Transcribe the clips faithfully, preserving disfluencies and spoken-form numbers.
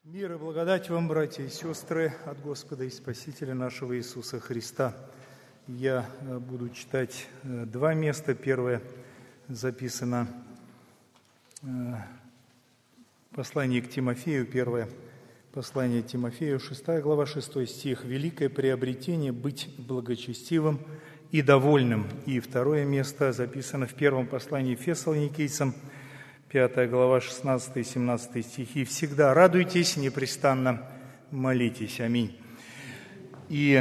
Мир и благодать вам, братья и сестры, от Господа и Спасителя нашего Иисуса Христа. Я буду читать два места. Первое записано в послании к Тимофею, первое послание Тимофею, шестая глава, шестой стих. «Великое приобретение – быть благочестивым и довольным». И второе место записано в первом послании Фессалоникийцам, пятая глава, шестнадцатый и семнадцатый стихи. «Всегда радуйтесь, непрестанно молитесь». Аминь. И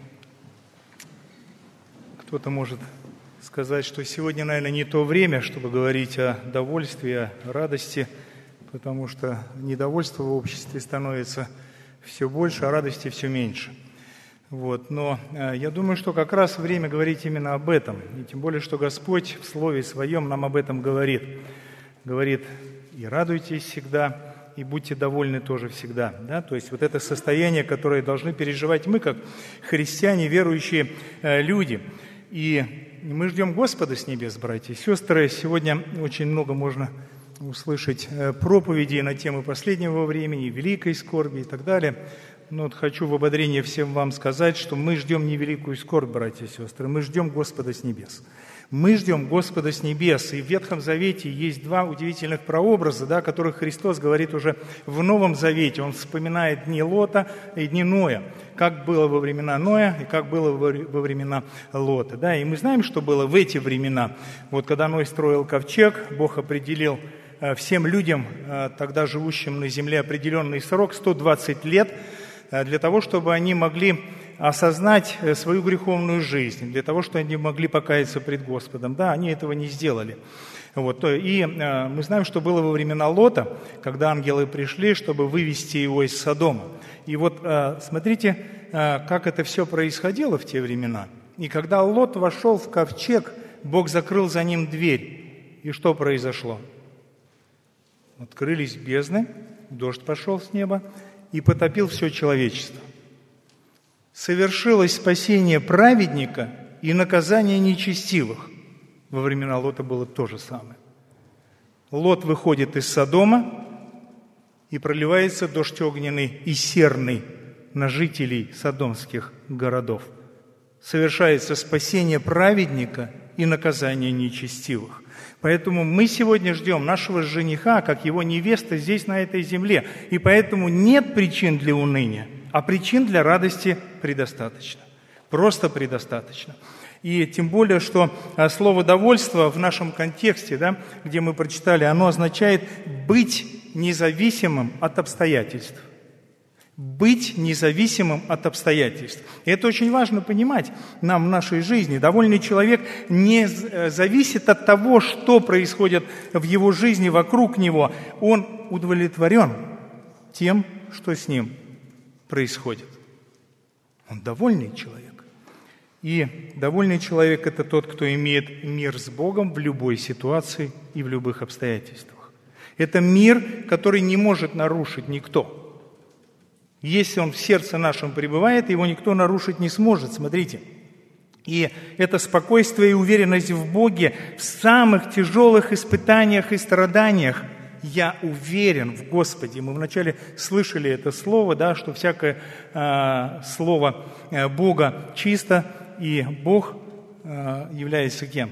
кто-то может сказать, что сегодня, наверное, не то время, чтобы говорить о довольстве, о радости, потому что недовольство в обществе становится все больше, а радости все меньше. Вот. Но я думаю, что как раз время говорить именно об этом. И тем более, что Господь в Слове Своем нам об этом говорит. Говорит, и радуйтесь всегда, и будьте довольны тоже всегда. Да? То есть вот это состояние, которое должны переживать мы, как христиане, верующие э, люди. И мы ждем Господа с небес, братья и сестры. Сегодня очень много можно услышать э, проповедей на темы последнего времени, великой скорби и так далее. Но вот хочу в ободрение всем вам сказать, что мы ждем не великую скорбь, братья и сестры, мы ждем Господа с небес. Мы ждем Господа с небес. И в Ветхом Завете есть два удивительных прообраза, да, о которых Христос говорит уже в Новом Завете. Он вспоминает дни Лота и дни Ноя, как было во времена Ноя и как было во времена Лота. Да. И мы знаем, что было в эти времена. Вот когда Ной строил ковчег, Бог определил всем людям, тогда живущим на земле, определенный срок, сто двадцать лет, для того, чтобы они могли осознать свою греховную жизнь, для того, чтобы они могли покаяться пред Господом. Да, они этого не сделали. Вот. И э, мы знаем, что было во времена Лота, когда ангелы пришли, чтобы вывести его из Содома. И вот э, смотрите, э, как это все происходило в те времена. И когда Лот вошел в ковчег, Бог закрыл за ним дверь. И что произошло? Открылись бездны, дождь пошел с неба и потопил все человечество. Совершилось спасение праведника и наказание нечестивых. Во времена Лота было то же самое. Лот выходит из Содома, и проливается дождь огненный и серный на жителей содомских городов. Совершается спасение праведника и наказание нечестивых. Поэтому мы сегодня ждем нашего жениха, как его невеста здесь, на этой земле. И поэтому нет причин для уныния, а причин для радости предостаточно. Просто предостаточно. И тем более, что слово «довольство» в нашем контексте, да, где мы прочитали, оно означает «быть независимым от обстоятельств». Быть независимым от обстоятельств. И это очень важно понимать нам в нашей жизни. Довольный человек не зависит от того, что происходит в его жизни, вокруг него. Он удовлетворен тем, что с ним происходит. Он довольный человек. И довольный человек – это тот, кто имеет мир с Богом в любой ситуации и в любых обстоятельствах. Это мир, который не может нарушить никто. Если он в сердце нашем пребывает, его никто нарушить не сможет. Смотрите. И это спокойствие и уверенность в Боге в самых тяжелых испытаниях и страданиях. Я уверен в Господе. Мы вначале слышали это слово, да, что всякое э, слово э, Бога чисто, и Бог э, является кем?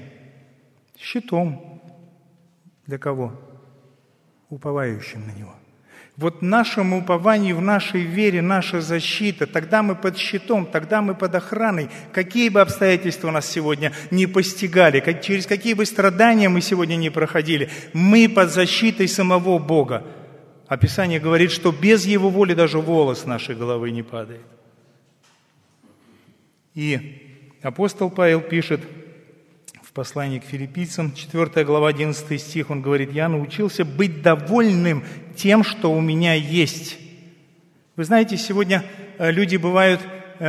Щитом. Для кого? Уповающим на Него. Вот нашему упованию, в нашей вере, наша защита, тогда мы под щитом, тогда мы под охраной. Какие бы обстоятельства нас сегодня не постигали, как, через какие бы страдания мы сегодня не проходили, мы под защитой самого Бога. А Писание говорит, что без Его воли даже волос нашей головы не падает. И апостол Павел пишет в послании к филиппийцам, четвёртая глава, одиннадцатый стих, он говорит: «Я научился быть довольным тем, что у меня есть». Вы знаете, сегодня люди бывают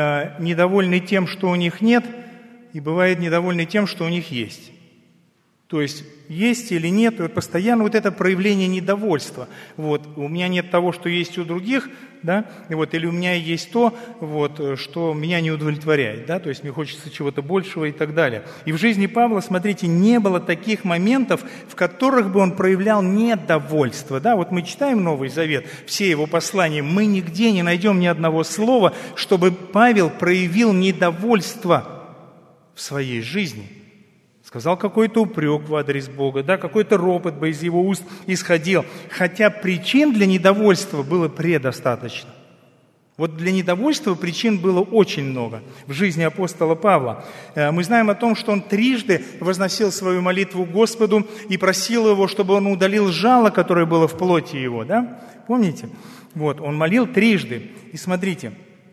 недовольны тем, что у них нет, и бывают недовольны тем, что у них есть. То есть есть или нет, и вот постоянно вот это проявление недовольства. Вот, у меня нет того, что есть у других, да, и вот, или у меня есть то, вот, что меня не удовлетворяет, да, то есть мне хочется чего-то большего и так далее. И в жизни Павла, смотрите, не было таких моментов, в которых бы он проявлял недовольство, да. Вот мы читаем Новый Завет, все его послания, мы нигде не найдем ни одного слова, чтобы Павел проявил недовольство в своей жизни. Сказал какой-то упрек в адрес Бога, да, какой-то ропот бы из его уст исходил, хотя причин для недовольства было предостаточно. Вот для недовольства причин было очень много в жизни апостола Павла. Мы знаем о том, что он трижды возносил свою молитву Господу и просил его, чтобы он удалил жало, которое было в плоти его, да? Помните? Вот, он молил трижды. И смотрите,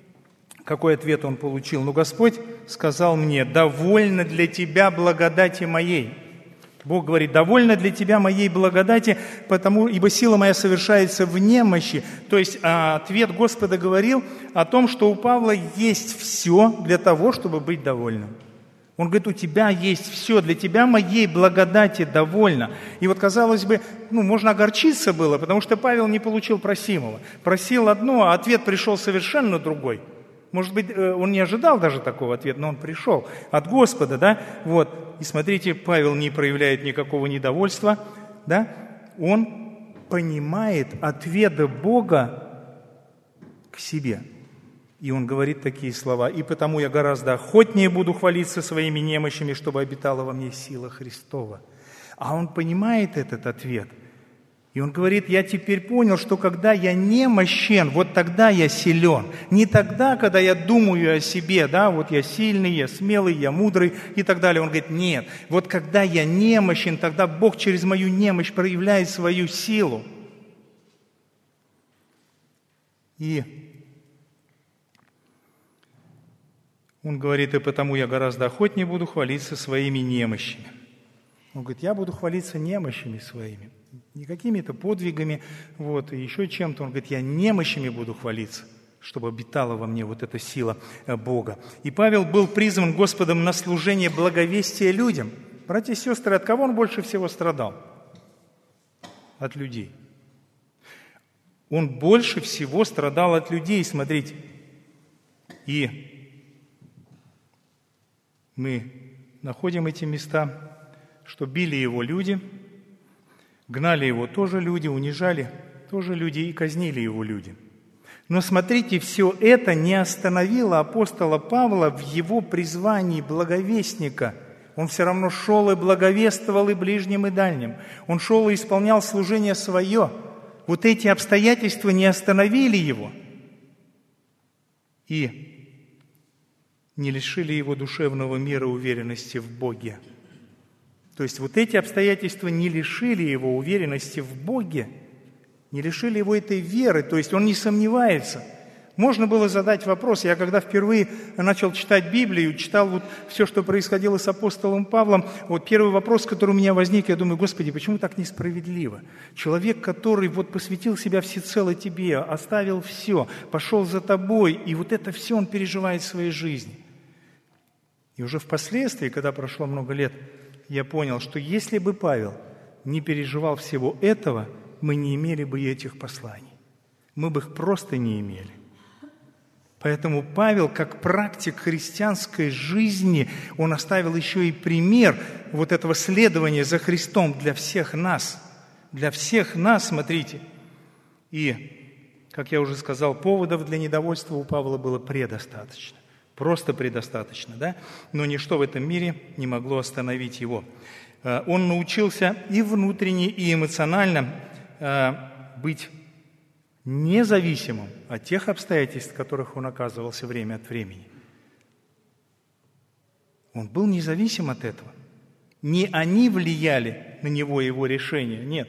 какой ответ он получил? «Ну, Господь сказал мне, довольно для тебя благодати моей». Бог говорит, довольно для тебя моей благодати, потому, ибо сила моя совершается в немощи. То есть а, ответ Господа говорил о том, что у Павла есть все для того, чтобы быть довольным. Он говорит, у тебя есть все, для тебя моей благодати довольно. И вот, казалось бы, ну, можно огорчиться было, потому что Павел не получил просимого. Просил одно, а ответ пришел совершенно другой. Может быть, он не ожидал даже такого ответа, но он пришел от Господа, да, вот. И смотрите, Павел не проявляет никакого недовольства, да, он понимает ответы Бога к себе. И он говорит такие слова, «И потому я гораздо охотнее буду хвалиться своими немощами, чтобы обитала во мне сила Христова». А он понимает этот ответ. И он говорит, я теперь понял, что когда я немощен, вот тогда я силен. Не тогда, когда я думаю о себе, да, вот я сильный, я смелый, я мудрый и так далее. Он говорит, нет, вот когда я немощен, тогда Бог через мою немощь проявляет свою силу. И он говорит, и потому я гораздо охотнее буду хвалиться своими немощами. Он говорит, я буду хвалиться немощами своими. Не какими-то подвигами, вот, и еще чем-то. Он говорит, я немощами буду хвалиться, чтобы обитала во мне вот эта сила Бога. И Павел был призван Господом на служение благовестия людям. Братья и сестры, от кого он больше всего страдал? От людей. Он больше всего страдал от людей, смотрите. И мы находим эти места, что били его люди, гнали его тоже люди, унижали тоже люди и казнили его люди. Но смотрите, все это не остановило апостола Павла в его призвании благовестника. Он все равно шел и благовествовал и ближним, и дальним. Он шел и исполнял служение свое. Вот эти обстоятельства не остановили его и не лишили его душевного мира, уверенности в Боге. То есть вот эти обстоятельства не лишили его уверенности в Боге, не лишили его этой веры, то есть он не сомневается. Можно было задать вопрос, я когда впервые начал читать Библию, читал вот все, что происходило с апостолом Павлом, вот первый вопрос, который у меня возник, я думаю, Господи, почему так несправедливо? Человек, который вот посвятил себя всецело Тебе, оставил все, пошел за Тобой, и вот это все он переживает в своей жизни. И уже впоследствии, когда прошло много лет, я понял, что если бы Павел не переживал всего этого, мы не имели бы и этих посланий. Мы бы их просто не имели. Поэтому Павел, как практик христианской жизни, он оставил еще и пример вот этого следования за Христом для всех нас. Для всех нас, смотрите. И, как я уже сказал, поводов для недовольства у Павла было предостаточно. Просто предостаточно, да? Но ничто в этом мире не могло остановить его. Он научился и внутренне, и эмоционально быть независимым от тех обстоятельств, в которых он оказывался время от времени. Он был независим от этого. Не они влияли на него и его решения, нет.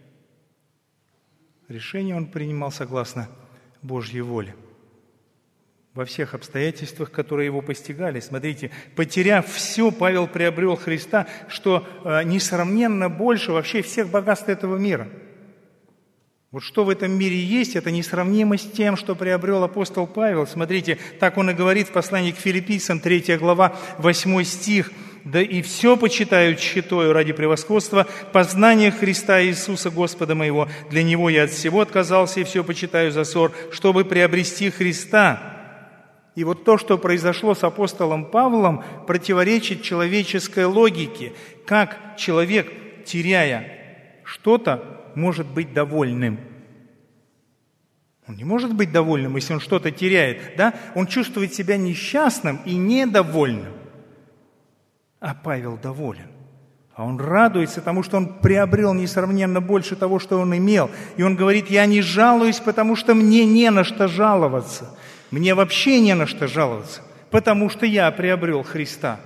Решение он принимал согласно Божьей воле. Во всех обстоятельствах, которые его постигали. Смотрите, потеряв все, Павел приобрел Христа, что э, несравненно больше вообще всех богатств этого мира. Вот что в этом мире есть, это несравнимо с тем, что приобрел апостол Павел. Смотрите, так он и говорит в послании к Филиппийцам, третья глава, восьмой стих. да и все почитаю тщетою ради превосходства познания Христа Иисуса Господа моего. Для Него я от всего отказался и все почитаю за ссор, чтобы приобрести Христа». И вот то, что произошло с апостолом Павлом, противоречит человеческой логике. Как человек, теряя что-то, может быть довольным? Он не может быть довольным, если он что-то теряет. Да? Он чувствует себя несчастным и недовольным. А Павел доволен. А он радуется тому, что он приобрел несравненно больше того, что он имел. И он говорит: «Я не жалуюсь, потому что мне не на что жаловаться». Мне вообще не на что жаловаться, потому что я приобрел Христа.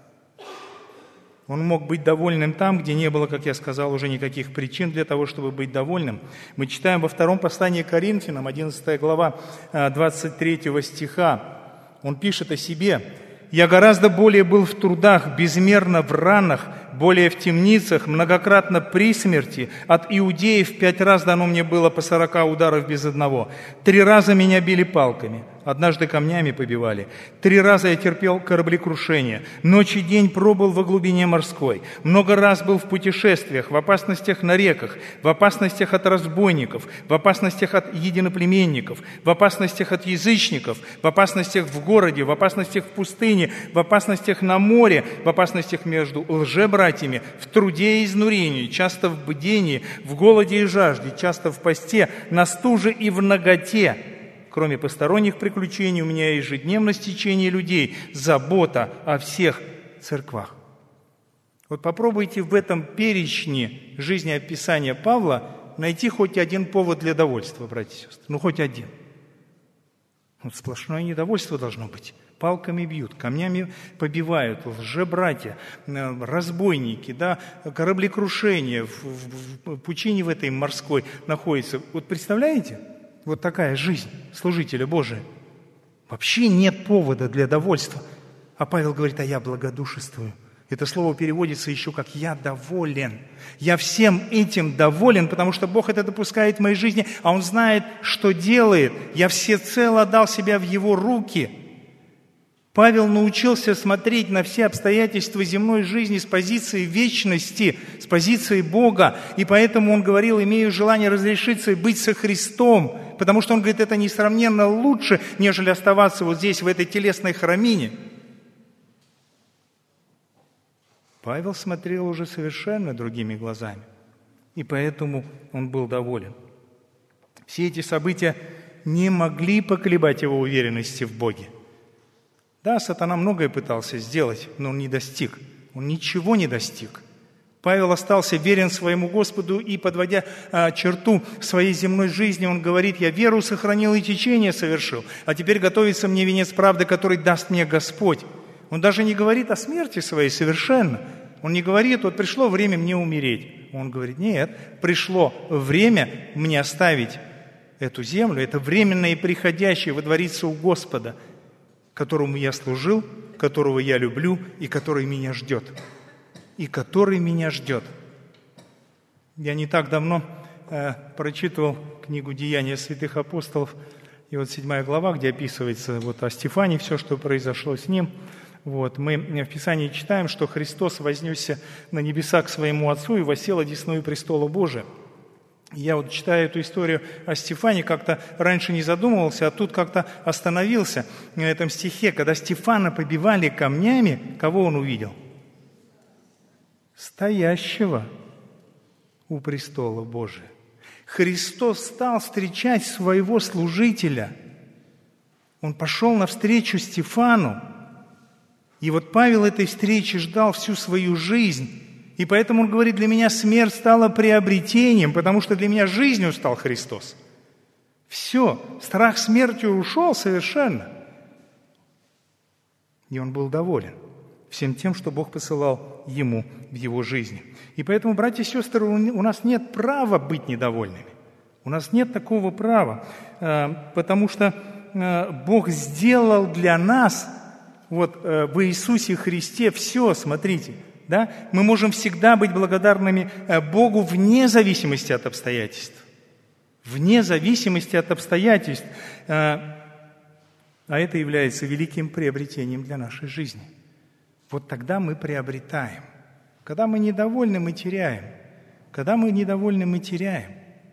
Он мог быть довольным там, где не было, как я сказал, уже никаких причин для того, чтобы быть довольным. Мы читаем во втором послании к Коринфянам, одиннадцатая глава, двадцать третьего стиха. Он пишет о себе: «Я гораздо более был в трудах, безмерно в ранах, более в темницах, многократно при смерти. От иудеев пять раз дано мне было по сорока ударов без одного. Три раза меня били палками, однажды камнями побивали. Три раза я терпел кораблекрушение. Ночь и день пробыл во глубине морской. Много раз был в путешествиях, в опасностях на реках, в опасностях от разбойников, в опасностях от единоплеменников, в опасностях от язычников, в опасностях в городе, в опасностях в пустыне, в опасностях на море, в опасностях между лжебратьями, в труде и изнурении, часто в бдении, в голоде и жажде, часто в посте, на стуже и в наготе. Кроме посторонних приключений, у меня ежедневно стечение людей, забота о всех церквах». Вот попробуйте в этом перечне жизнеописания Павла найти хоть один повод для довольства, братья и сестры. Ну, хоть один. Вот сплошное недовольство должно быть. Палками бьют, камнями побивают, лжебратья, разбойники, да, кораблекрушение в, в, в пучине в этой морской находится. Вот представляете? Вот такая жизнь служителя Божия. Вообще нет повода для довольства. А Павел говорит: «А я благодушествую». Это слово переводится еще как «я доволен». Я всем этим доволен, потому что Бог это допускает в моей жизни, а Он знает, что делает. Я всецело отдал себя в Его руки. Павел научился смотреть на все обстоятельства земной жизни с позиции вечности, с позиции Бога. И поэтому он говорил: «Имею желание разрешиться и быть со Христом». Потому что он говорит, это несравненно лучше, нежели оставаться вот здесь, в этой телесной храмине. Павел смотрел уже совершенно другими глазами. И поэтому он был доволен. Все эти события не могли поколебать его уверенности в Боге. Да, сатана многое пытался сделать, но он не достиг. Он ничего не достиг. Павел остался верен своему Господу, и, подводя а, черту своей земной жизни, он говорит: «Я веру сохранил и течение совершил, а теперь готовится мне венец правды, который даст мне Господь». Он даже не говорит о смерти своей совершенно. Он не говорит: «Вот пришло время мне умереть». Он говорит: «Нет, пришло время мне оставить эту землю, это временное и приходящее, водвориться у Господа, которому я служил, которого я люблю и который меня ждет. И который меня ждет». Я не так давно э, прочитывал книгу «Деяния святых апостолов», и вот седьмая глава, где описывается вот о Стефане, все, что произошло с ним. Вот, мы в Писании читаем, что Христос вознесся на небеса к своему Отцу и воссел одесную престола Божия. Я вот читаю эту историю о Стефане, как-то раньше не задумывался, а тут как-то остановился на этом стихе. Когда Стефана побивали камнями, кого он увидел? Стоящего у престола Божия. Христос стал встречать своего служителя. Он пошел навстречу Стефану. И вот Павел этой встречи ждал всю свою жизнь. И поэтому он говорит: для меня смерть стала приобретением, потому что для меня жизнью стал Христос. Все, страх смерти ушел совершенно. И он был доволен всем тем, что Бог посылал ему в его жизни. И поэтому, братья и сестры, у нас нет права быть недовольными. У нас нет такого права, потому что Бог сделал для нас вот в Иисусе Христе все, смотрите. Да? Мы можем всегда быть благодарными Богу вне зависимости от обстоятельств. Вне зависимости от обстоятельств. А это является великим приобретением для нашей жизни. вот тогда мы приобретаем. Когда мы недовольны, мы теряем. Когда мы недовольны, мы теряем.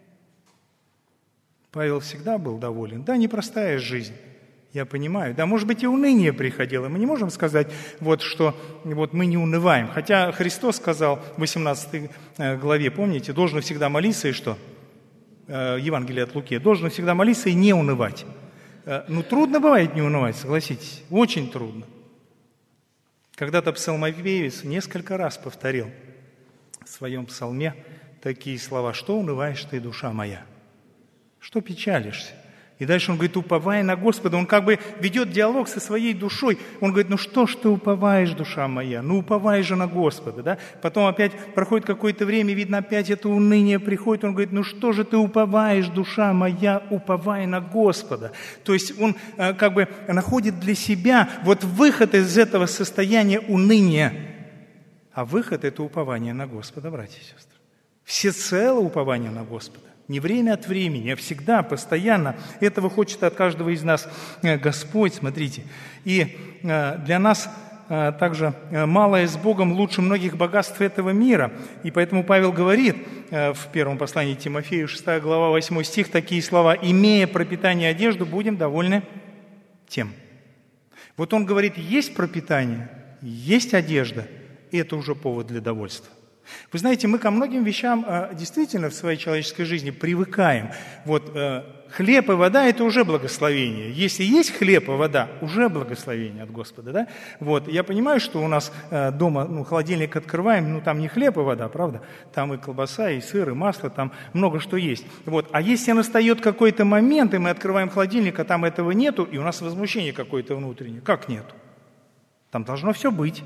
Павел всегда был доволен. Да, непростая жизнь, я понимаю. Да, может быть, и уныние приходило. Мы не можем сказать, вот, что вот, мы не унываем. Хотя Христос сказал в восемнадцатой главе, помните, должен всегда молиться и что? Евангелие от Луки. Должен всегда молиться и не унывать. Ну, трудно бывает не унывать, согласитесь. Очень трудно. Когда-то псалмопевец несколько раз повторил в своем псалме такие слова: «Что унываешь ты, душа моя? Что печалишься?» И дальше он говорит: «Уповай на Господа». Он как бы ведет диалог со своей душой. Он говорит: «Ну что ж ты уповаешь, душа моя? Ну уповай же на Господа». Да? Потом опять проходит какое-то время, видно, опять это уныние приходит. Он говорит: «Ну что же ты уповаешь, душа моя? Уповай на Господа». То есть он как бы находит для себя вот выход из этого состояния уныния. А выход – это упование на Господа, братья и сестры. Всецело упование на Господа. Не время от времени, а всегда, постоянно. Этого хочет от каждого из нас Господь, смотрите. И для нас также малое с Богом лучше многих богатств этого мира. И поэтому Павел говорит в первом послании Тимофею, шестая глава, восьмой стих, такие слова: «Имея пропитание и одежду, будем довольны тем». Вот он говорит, есть пропитание, есть одежда, и это уже повод для довольства. Вы знаете, мы ко многим вещам действительно в своей человеческой жизни привыкаем. Вот хлеб и вода – это уже благословение. Если есть хлеб и вода, уже благословение от Господа. Да? Вот. Я понимаю, что у нас дома ну, холодильник открываем, ну там не хлеб и вода, правда? Там и колбаса, и сыр, и масло, там много что есть. Вот. А если настает какой-то момент, и мы открываем холодильник, а там этого нету, и у нас возмущение какое-то внутреннее. Как нету? Там должно все быть.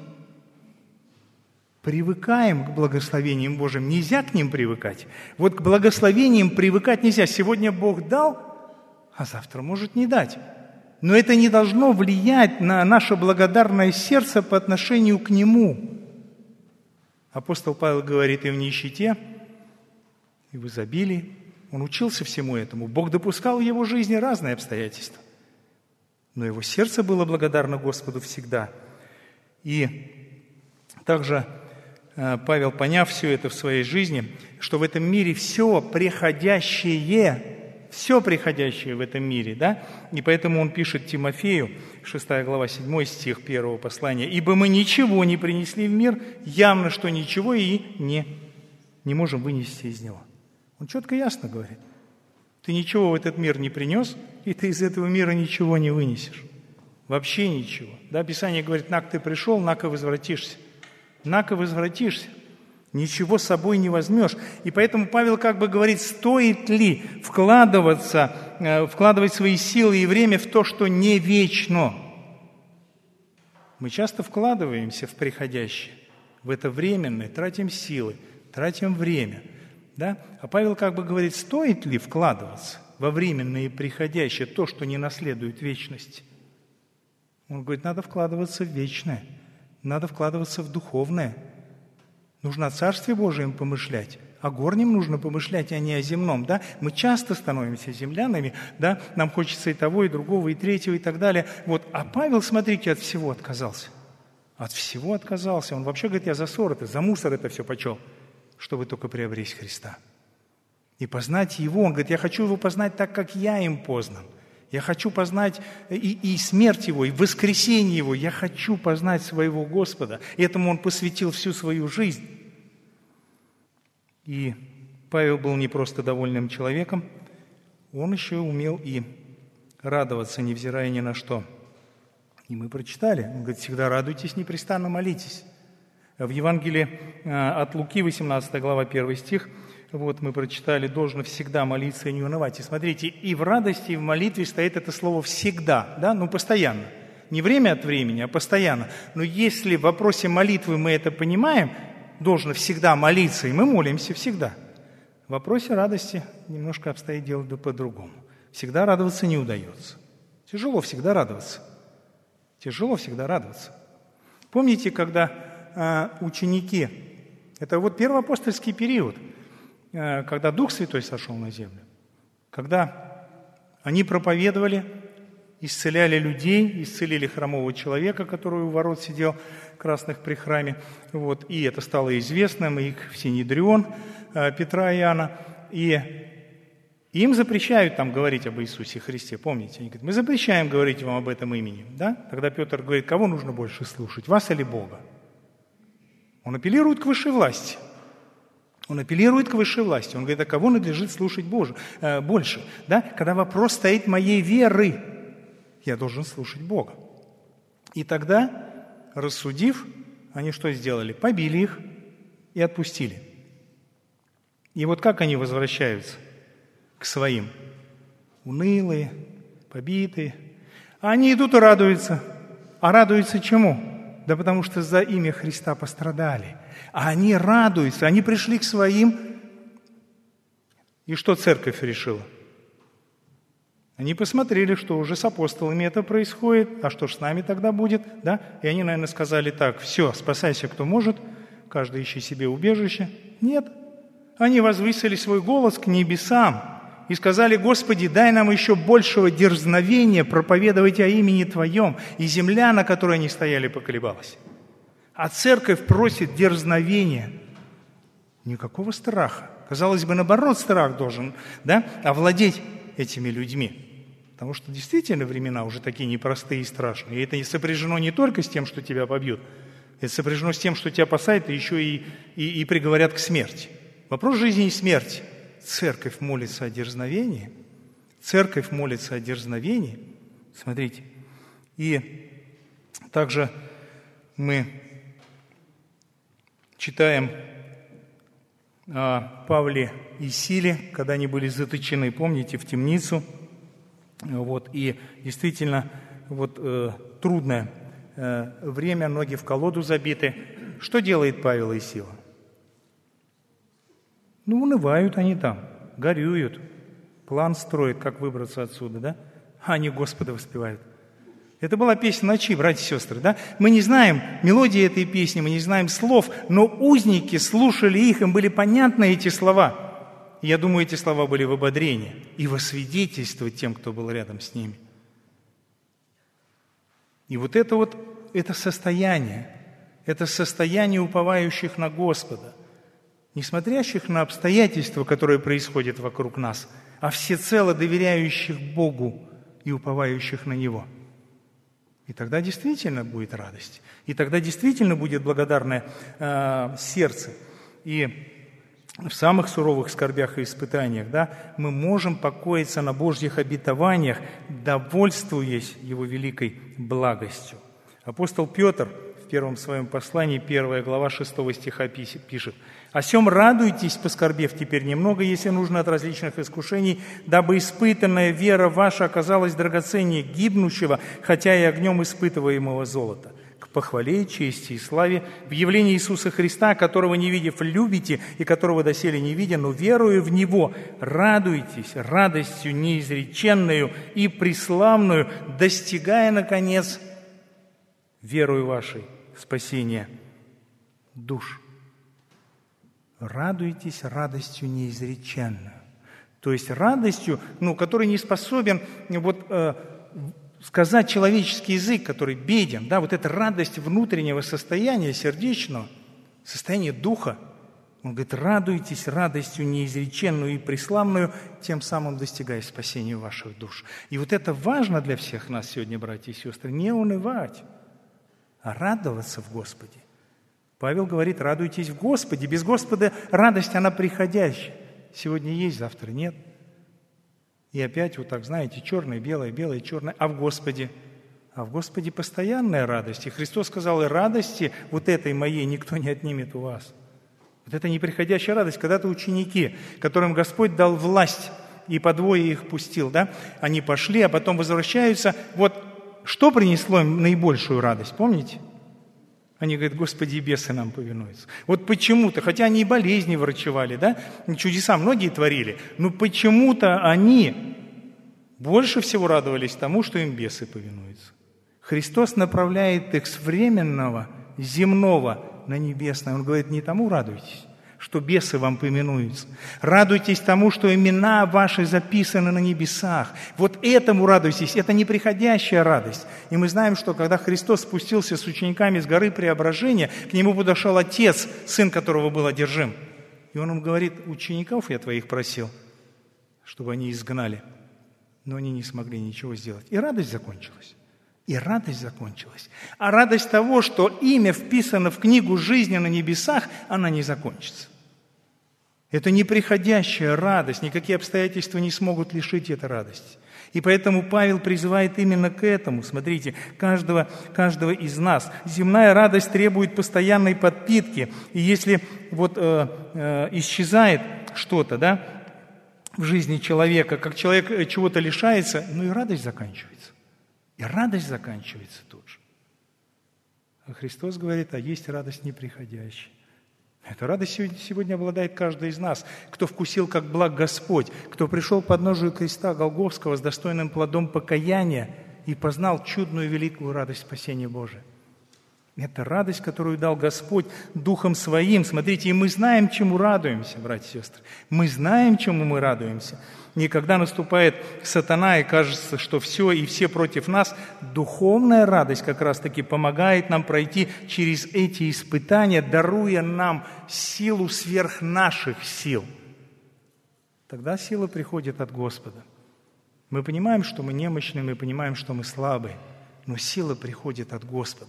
Привыкаем к благословениям Божьим. Нельзя к ним привыкать. Вот к благословениям привыкать нельзя. Сегодня Бог дал, а завтра может не дать. Но это не должно влиять на наше благодарное сердце по отношению к Нему. Апостол Павел говорит: и в нищете, и в изобилии. Он учился всему этому. Бог допускал в его жизни разные обстоятельства. Но его сердце было благодарно Господу всегда. И также Павел, поняв все это в своей жизни, что в этом мире все приходящее, все приходящее в этом мире, да, и поэтому он пишет Тимофею, шестая глава, седьмой стих первого послания: «Ибо мы ничего не принесли в мир, явно, что ничего и не, не можем вынести из него». Он четко и ясно говорит: ты ничего в этот мир не принес, и ты из этого мира ничего не вынесешь. Вообще ничего. Да, Писание говорит: нак ты пришел, нако возвратишься. Нако возвратишься, ничего с собой не возьмешь. И поэтому Павел как бы говорит, стоит ли вкладываться, вкладывать свои силы и время в то, что не вечно. Мы часто вкладываемся в приходящее, в это временное, тратим силы, тратим время. Да? А Павел как бы говорит, стоит ли вкладываться во временное и приходящее, то, что не наследует вечности. Он говорит, надо вкладываться в вечное. Надо вкладываться в духовное. Нужно о Царстве Божьем помышлять. О горнем нужно помышлять, а не о земном. Да? Мы часто становимся землянами, да? Нам хочется и того, и другого, и третьего, и так далее. Вот. А Павел, смотрите, от всего отказался. От всего отказался. Он вообще говорит, я за ссор это, за мусор это все почел, чтобы только приобрести Христа. И познать Его. Он говорит, я хочу Его познать так, как я им познан. Я хочу познать и, и смерть Его, и воскресение Его. Я хочу познать своего Господа. И этому Он посвятил всю свою жизнь. И Павел был не просто довольным человеком, он еще умел и радоваться, невзирая ни на что. И мы прочитали, он говорит, всегда радуйтесь, непрестанно молитесь. В Евангелии от Луки, восемнадцатая глава, первый стих, вот мы прочитали, должно всегда молиться и не унывать. И смотрите, и в радости, и в молитве стоит это слово «всегда», да, ну постоянно. Не время от времени, а постоянно. Но если в вопросе молитвы мы это понимаем, должно всегда молиться, и мы молимся всегда. В вопросе радости немножко обстоит дело да по-другому. Всегда радоваться не удается. Тяжело всегда радоваться. Тяжело всегда радоваться. Помните, когда э, ученики, это вот первоапостольский период, когда Дух Святой сошел на землю, когда они проповедовали, исцеляли людей, исцелили хромого человека, который у ворот сидел красных при храме. Вот. И это стало известным, и в Синедрион Петра и Иоанна. И им запрещают там говорить об Иисусе Христе, помните? Они говорят, мы запрещаем говорить вам об этом имени. Да? Тогда Петр говорит, кого нужно больше слушать, вас или Бога? Он апеллирует к высшей власти. Он апеллирует к высшей власти. Он говорит, а кого надлежит слушать Боже, э, больше? Да? Когда вопрос стоит моей веры, я должен слушать Бога. И тогда, рассудив, они что сделали? Побили их и отпустили. И вот как они возвращаются к своим? Унылые, побитые. А они идут и радуются. А радуются чему? Да потому что за имя Христа пострадали. А они радуются, они пришли к своим. И что церковь решила? Они посмотрели, что уже с апостолами это происходит, а что ж с нами тогда будет, да? И они, наверное, сказали так, все, спасайся, кто может, каждый ищи себе убежище. Нет. Они возвысили свой голос к небесам и сказали, Господи, дай нам еще большего дерзновения проповедовать о имени Твоем. И земля, на которой они стояли, поколебалась. А церковь просит дерзновения. Никакого страха. Казалось бы, наоборот, страх должен, да, овладеть этими людьми. Потому что действительно времена уже такие непростые и страшные. И это сопряжено не только с тем, что тебя побьют. Это сопряжено с тем, что тебя посадят, и еще и, и, и приговорят к смерти. Вопрос жизни и смерти. Церковь молится о дерзновении. Церковь молится о дерзновении. Смотрите. И также мы читаем о Павле и Силе, когда они были заточены, помните, в темницу. Вот, и действительно вот, э, трудное э, время, ноги в колоду забиты. Что делает Павел и Сила? Ну, унывают они там, горюют, план строят, как выбраться отсюда, да? А они Господа воспевают. Это была песня ночи, братья и сестры, да? Мы не знаем мелодии этой песни, мы не знаем слов, но узники слушали их, им были понятны эти слова. И я думаю, эти слова были в ободрение и во свидетельство тем, кто был рядом с ними. И вот это вот, это состояние, это состояние уповающих на Господа, не смотрящих на обстоятельства, которые происходят вокруг нас, а всецело доверяющих Богу и уповающих на Него. И тогда действительно будет радость. И тогда действительно будет благодарное э, сердце. И в самых суровых скорбях и испытаниях, да, мы можем покоиться на Божьих обетованиях, довольствуясь Его великой благостью. Апостол Петр в первом своем послании, первая глава шестого стиха пишет: «О сем радуйтесь, поскорбев теперь немного, если нужно, от различных искушений, дабы испытанная вера ваша оказалась драгоценнее гибнущего, хотя и огнем испытываемого золота, к похвале, чести и славе в явлении Иисуса Христа, которого не видев любите, и которого доселе не видя, но веруя в Него, радуйтесь радостью неизреченную и преславную, достигая, наконец, верою вашей спасения душ». Радуйтесь радостью неизреченную. То есть радостью, ну, который не способен вот, э, сказать человеческий язык, который беден. Да, вот эта радость внутреннего состояния, сердечного, состояния духа. Он говорит, радуйтесь радостью неизреченную и преславную, тем самым достигая спасения ваших душ. И вот это важно для всех нас сегодня, братья и сестры, не унывать, а радоваться в Господе. Павел говорит, радуйтесь в Господе. Без Господа радость, она приходящая. Сегодня есть, завтра нет. И опять вот так, знаете, черное, белое, белое, черное. А в Господе? А в Господе постоянная радость. И Христос сказал, и радости вот этой моей никто не отнимет у вас. Вот это неприходящая радость. Когда-то ученики, которым Господь дал власть и по двое их пустил, да, они пошли, а потом возвращаются. Вот что принесло им наибольшую радость, помните? Они говорят, Господи, и бесы нам повинуются. Вот почему-то, хотя они и болезни врачевали, да, чудеса многие творили, но почему-то они больше всего радовались тому, что им бесы повинуются. Христос направляет их с временного, земного на небесное. Он говорит, не тому радуйтесь, что бесы вам поминуются. Радуйтесь тому, что имена ваши записаны на небесах. Вот этому радуйтесь, это неприходящая радость. И мы знаем, что когда Христос спустился с учениками с горы Преображения, к нему подошел отец, сын которого был одержим. И он им говорит: учеников я твоих просил, чтобы они изгнали. Но они не смогли ничего сделать. И радость закончилась. И радость закончилась. А радость того, что имя вписано в книгу жизни на небесах, она не закончится. Это неприходящая радость. Никакие обстоятельства не смогут лишить этой радости. И поэтому Павел призывает именно к этому. Смотрите, каждого, каждого из нас. Земная радость требует постоянной подпитки. И если вот э, э, исчезает что-то, да, в жизни человека, как человек чего-то лишается, ну и радость заканчивается. И радость заканчивается тут же. А Христос говорит: а есть радость неприходящая. Эта радость сегодня, сегодня обладает каждый из нас, кто вкусил, как благ Господь, кто пришел к подножию креста Голгофского с достойным плодом покаяния и познал чудную великую радость спасения Божия. Это радость, которую дал Господь Духом Своим. Смотрите, и мы знаем, чему радуемся, братья и сестры. Мы знаем, чему мы радуемся. И когда наступает сатана, и кажется, что все и все против нас, духовная радость как раз-таки помогает нам пройти через эти испытания, даруя нам силу сверх наших сил. Тогда сила приходит от Господа. Мы понимаем, что мы немощны, мы понимаем, что мы слабые, но сила приходит от Господа.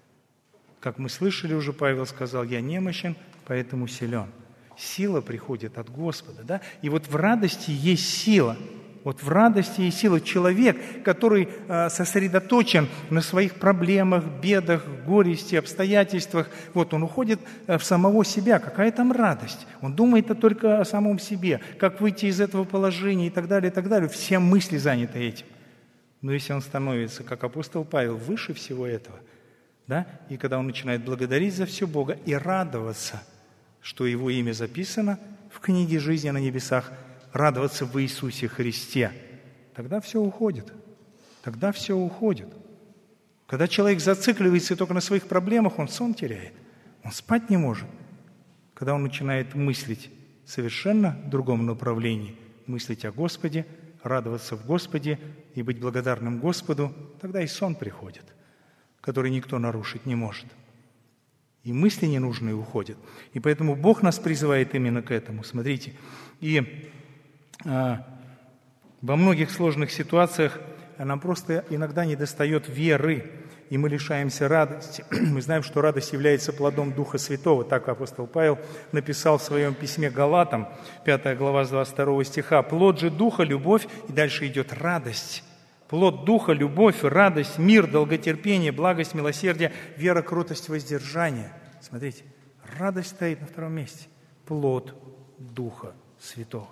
Как мы слышали уже, Павел сказал: «Я немощен, поэтому силен». Сила приходит от Господа, да? И вот в радости есть сила. Вот в радости есть сила. Человек, который э, сосредоточен на своих проблемах, бедах, горести, обстоятельствах, вот он уходит в самого себя. Какая там радость? Он думает только о самом себе, как выйти из этого положения и так далее, и так далее. Все мысли заняты этим. Но если он становится, как апостол Павел, выше всего этого, да? И когда он начинает благодарить за все Бога и радоваться, что его имя записано в книге жизни на небесах, радоваться в Иисусе Христе, тогда все уходит. Тогда все уходит. Когда человек зацикливается только на своих проблемах, он сон теряет. Он спать не может. Когда он начинает мыслить совершенно в другом направлении, мыслить о Господе, радоваться в Господе и быть благодарным Господу, тогда и сон приходит, который никто нарушить не может. И мысли ненужные уходят. И поэтому Бог нас призывает именно к этому. Смотрите, и а, во многих сложных ситуациях нам просто иногда недостает веры, и мы лишаемся радости. Мы знаем, что радость является плодом Духа Святого. Так апостол Павел написал в своем письме Галатам, пятая глава с двадцать второго стиха. «Плод же Духа – любовь», и дальше идет радость. Плод Духа – любовь, радость, мир, долготерпение, благость, милосердие, вера, кротость, воздержание. Смотрите, радость стоит на втором месте. Плод Духа Святого.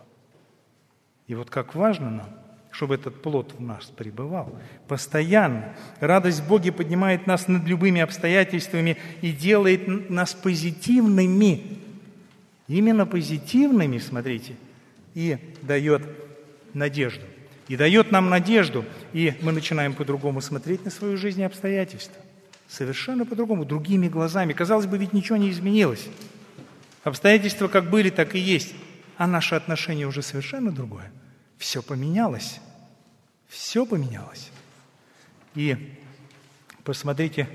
И вот как важно нам, чтобы этот плод в нас пребывал постоянно. Радость в Боге поднимает нас над любыми обстоятельствами и делает нас позитивными. Именно позитивными, смотрите, и дает надежду. И дает нам надежду, и мы начинаем по-другому смотреть на свою жизнь и обстоятельства. Совершенно по-другому, другими глазами. Казалось бы, ведь ничего не изменилось. Обстоятельства как были, так и есть. А наше отношение уже совершенно другое. Все поменялось. Все поменялось. И посмотрите,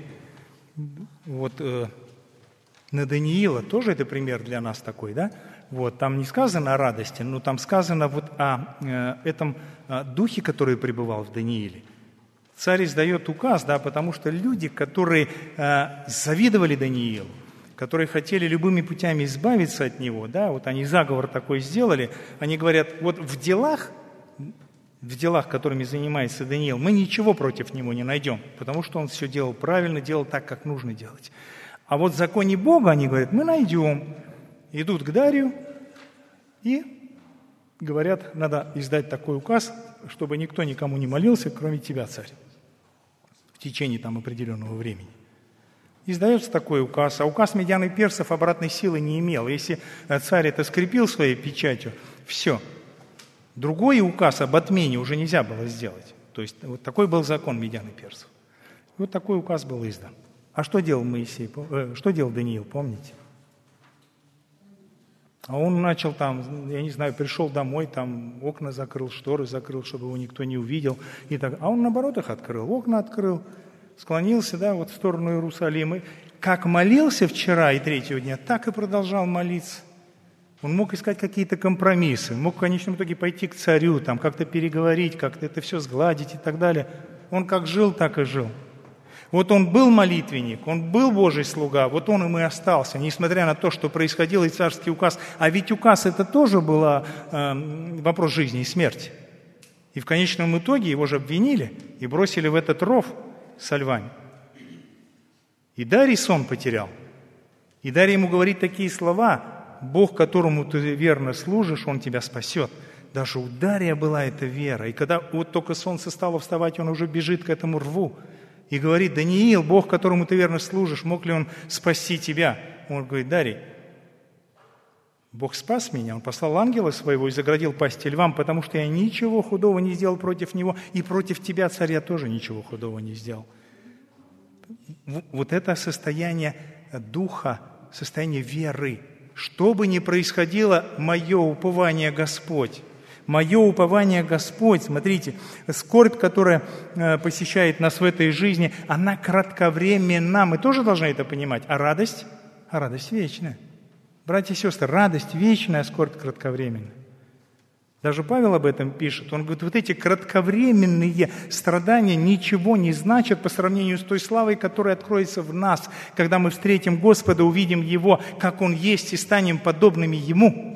вот э, на Даниила тоже это пример для нас такой, да? Вот, там не сказано о радости, но там сказано вот о э, этом э, духе, который пребывал в Данииле. Царь издает указ, да, потому что люди, которые э, завидовали Даниилу, которые хотели любыми путями избавиться от него, да, вот они заговор такой сделали, они говорят, вот в делах, в делах, которыми занимается Даниил, мы ничего против него не найдем, потому что он все делал правильно, делал так, как нужно делать. А вот в законе Бога, они говорят, мы найдем. Идут к Дарию и говорят, надо издать такой указ, чтобы никто никому не молился, кроме тебя, царь, в течение там определенного времени. Издается такой указ, а указ медян и персов обратной силы не имел. Если царь это скрепил своей печатью, все. Другой указ об отмене уже нельзя было сделать. То есть вот такой был закон медян и персов. И вот такой указ был издан. А что делал Моисей? Что делал Даниил, помните? А он начал там, я не знаю, пришел домой, там окна закрыл, шторы закрыл, чтобы его никто не увидел. И так. А он, наоборот, их открыл, окна открыл, склонился, да, вот в сторону Иерусалима. Как молился вчера и третьего дня, так и продолжал молиться. Он мог искать какие-то компромиссы, мог в конечном итоге пойти к царю, там как-то переговорить, как-то это все сгладить и так далее. Он как жил, так и жил. Вот он был молитвенник, он был Божий слуга, вот он им и остался, несмотря на то, что происходил и царский указ. А ведь указ это тоже был э, вопрос жизни и смерти. И в конечном итоге его же обвинили и бросили в этот ров со львами. И Дарий сон потерял. И Дарий ему говорит такие слова: «Бог, которому ты верно служишь, Он тебя спасет». Даже у Дария была эта вера. И когда вот только солнце стало вставать, он уже бежит к этому рву. И говорит: «Даниил, Бог, которому ты верно служишь, мог ли Он спасти тебя?» Он говорит: «Дарий, Бог спас меня, Он послал ангела своего и заградил пасти львам, потому что я ничего худого не сделал против него, и против тебя, царя, тоже ничего худого не сделал». Вот это состояние духа, состояние веры. Что бы ни происходило, мое упование Господь. Мое упование Господь, смотрите, скорбь, которая посещает нас в этой жизни, она кратковременна. Мы тоже должны это понимать. А радость? А радость вечная. Братья и сестры, радость вечная, а скорбь кратковременная. Даже Павел об этом пишет. Он говорит, вот эти кратковременные страдания ничего не значат по сравнению с той славой, которая откроется в нас, когда мы встретим Господа, увидим Его, как Он есть, и станем подобными Ему.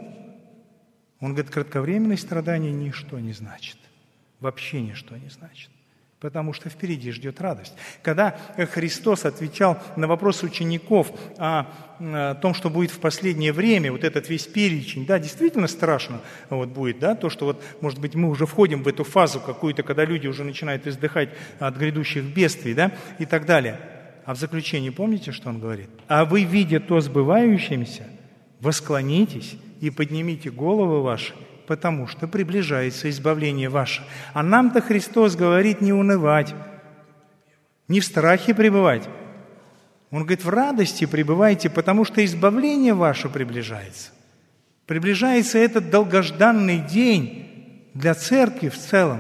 Он говорит, кратковременные страдания ничто не значит. Вообще ничто не значит. Потому что впереди ждет радость. Когда Христос отвечал на вопрос учеников о, о том, что будет в последнее время, вот этот весь перечень, да, действительно страшно вот будет, да, то, что вот, может быть, мы уже входим в эту фазу какую-то, когда люди уже начинают издыхать от грядущих бедствий, да, и так далее. А в заключении помните, что он говорит? «А вы, видя то сбывающимся, восклонитесь и поднимите головы ваши, потому что приближается избавление ваше». А нам-то Христос говорит не унывать, не в страхе пребывать. Он говорит, в радости пребывайте, потому что избавление ваше приближается. Приближается этот долгожданный день для церкви в целом,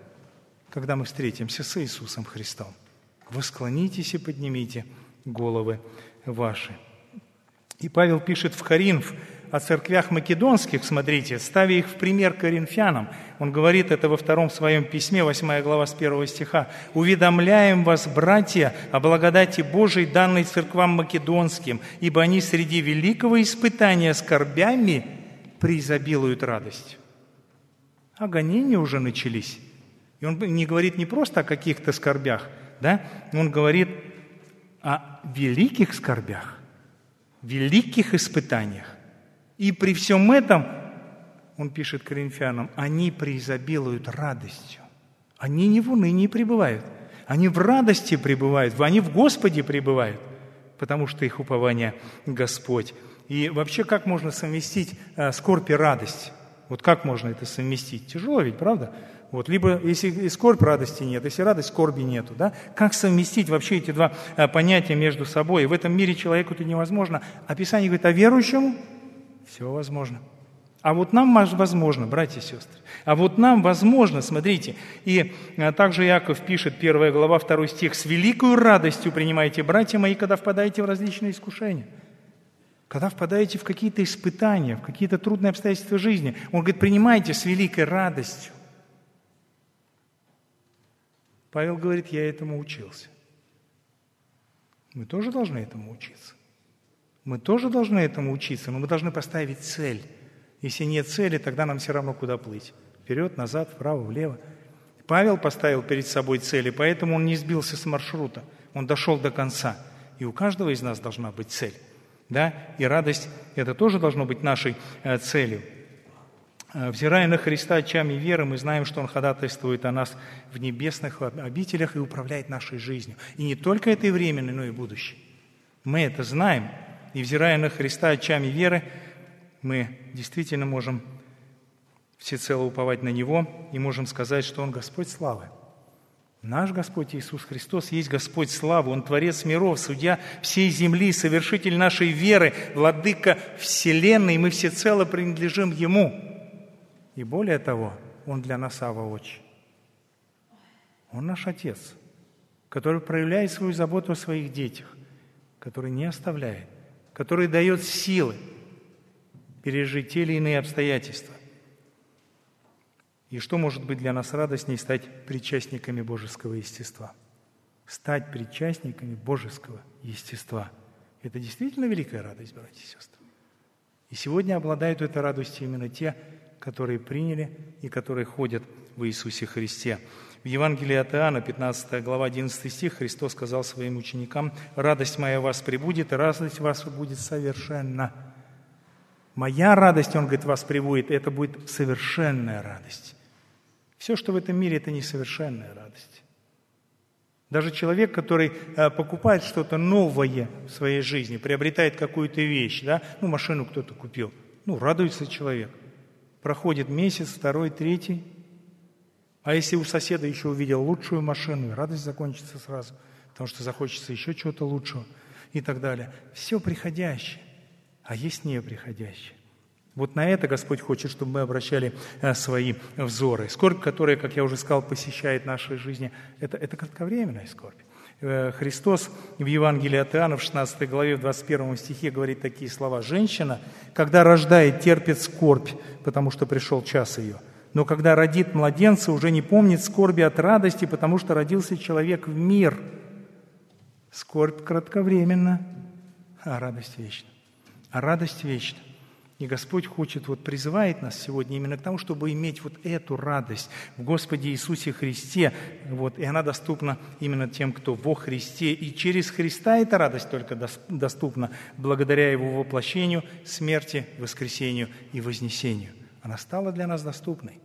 когда мы встретимся с Иисусом Христом. Восклонитесь и поднимите головы ваши. И Павел пишет в Коринф о церквях македонских, смотрите, ставя их в пример коринфянам. Он говорит это во втором своем письме, восьмая глава с первого стиха. «Уведомляем вас, братья, о благодати Божией, данной церквам македонским, ибо они среди великого испытания скорбями преизобилуют радостью». А гонения уже начались. И он не говорит не просто о каких-то скорбях, да? Он говорит о великих скорбях, великих испытаниях. И при всем этом, он пишет коринфянам, они преизобилуют радостью. Они не в унынии пребывают, они в радости пребывают, они в Господе пребывают, потому что их упование Господь. И вообще, как можно совместить скорбь и радость? Вот как можно это совместить? Тяжело ведь, правда? Вот, либо если и скорбь, радости нет, если радость, скорби нету. Да? Как совместить вообще эти два понятия между собой? И в этом мире человеку это невозможно. А Писание говорит, а верующему все возможно. А вот нам возможно, братья и сестры. А вот нам возможно, смотрите. И также Иаков пишет, первая глава, второй стих, «С великою радостью принимайте, братья мои, когда впадаете в различные искушения». Когда впадаете в какие-то испытания, в какие-то трудные обстоятельства жизни. Он говорит, принимайте с великой радостью. Павел говорит, я этому учился. Мы тоже должны этому учиться. Мы тоже должны этому учиться, но мы должны поставить цель. Если нет цели, тогда нам все равно куда плыть. Вперед, назад, вправо, влево. Павел поставил перед собой цели, поэтому он не сбился с маршрута. Он дошел до конца. И у каждого из нас должна быть цель. Да? И радость – это тоже должно быть нашей э, целью. Взирая на Христа очами веры, мы знаем, что Он ходатайствует о нас в небесных обителях и управляет нашей жизнью. И не только этой временной, но и будущей. Мы это знаем. И взирая на Христа очами веры, мы действительно можем всецело уповать на Него и можем сказать, что Он Господь славы. Наш Господь Иисус Христос есть Господь славы, Он Творец миров, Судья всей земли, Совершитель нашей веры, Владыка вселенной, и мы всецело принадлежим Ему. И более того, Он для нас Авва Отче. Он наш Отец, который проявляет свою заботу о своих детях, который не оставляет, который дает силы пережить те или иные обстоятельства. И что может быть для нас радостней стать причастниками божеского естества? Стать причастниками божеского естества. Это действительно великая радость, братья и сестры. И сегодня обладают этой радостью именно те, которые приняли и которые ходят в Иисусе Христе. В Евангелии от Иоанна, пятнадцатая глава, одиннадцатый стих, Христос сказал своим ученикам: «Радость моя в вас пребудет, и радость ваша будет совершенна». Моя радость, Он говорит, вас пребудет, и это будет совершенная радость. Все, что в этом мире, это несовершенная радость. Даже человек, который покупает что-то новое в своей жизни, приобретает какую-то вещь, да, ну, машину кто-то купил, ну, радуется человек. Проходит месяц, второй, третий. А если у соседа еще увидел лучшую машину, и радость закончится сразу, потому что захочется еще чего-то лучшего и так далее. Все приходящее, а есть неприходящее. Вот на это Господь хочет, чтобы мы обращали свои взоры. Скорбь, которая, как я уже сказал, посещает нашей жизни, это, это кратковременная скорбь. Христос в Евангелии от Иоанна в шестнадцатой главе, в двадцать первом стихе говорит такие слова: «Женщина, когда рождает, терпит скорбь, потому что пришел час ее. Но когда родит младенца, уже не помнит скорби от радости, потому что родился человек в мир». Скорбь кратковременна, а радость вечна. А радость вечна. И Господь хочет, вот призывает нас сегодня именно к тому, чтобы иметь вот эту радость в Господе Иисусе Христе. Вот, и она доступна именно тем, кто во Христе. И через Христа эта радость только доступна благодаря Его воплощению, смерти, воскресению и вознесению. Она стала для нас доступной.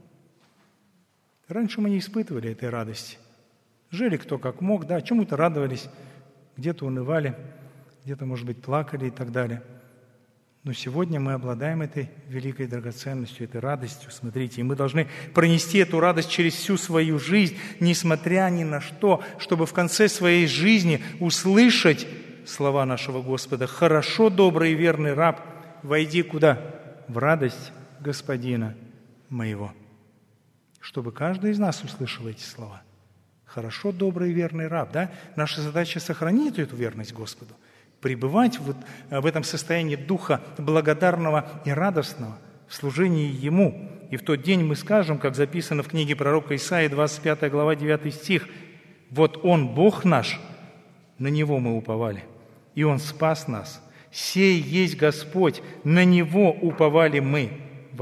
Раньше мы не испытывали этой радости. Жили кто как мог, да, чему-то радовались, где-то унывали, где-то, может быть, плакали и так далее. Но сегодня мы обладаем этой великой драгоценностью, этой радостью, смотрите, и мы должны пронести эту радость через всю свою жизнь, несмотря ни на что, чтобы в конце своей жизни услышать слова нашего Господа: «Хорошо, добрый и верный раб, войди куда? В радость Господина моего». Чтобы каждый из нас услышал эти слова. Хорошо, добрый и верный раб, да? Наша задача — сохранить эту верность Господу, пребывать вот в этом состоянии духа благодарного и радостного в служении Ему. И в тот день мы скажем, как записано в книге пророка Исаии, двадцать пятая глава, девятый стих: «Вот Он, Бог наш, на Него мы уповали, и Он спас нас. Сей есть Господь, на Него уповали мы.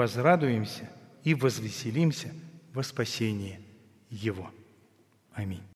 Возрадуемся и возвеселимся во спасении Его». Аминь.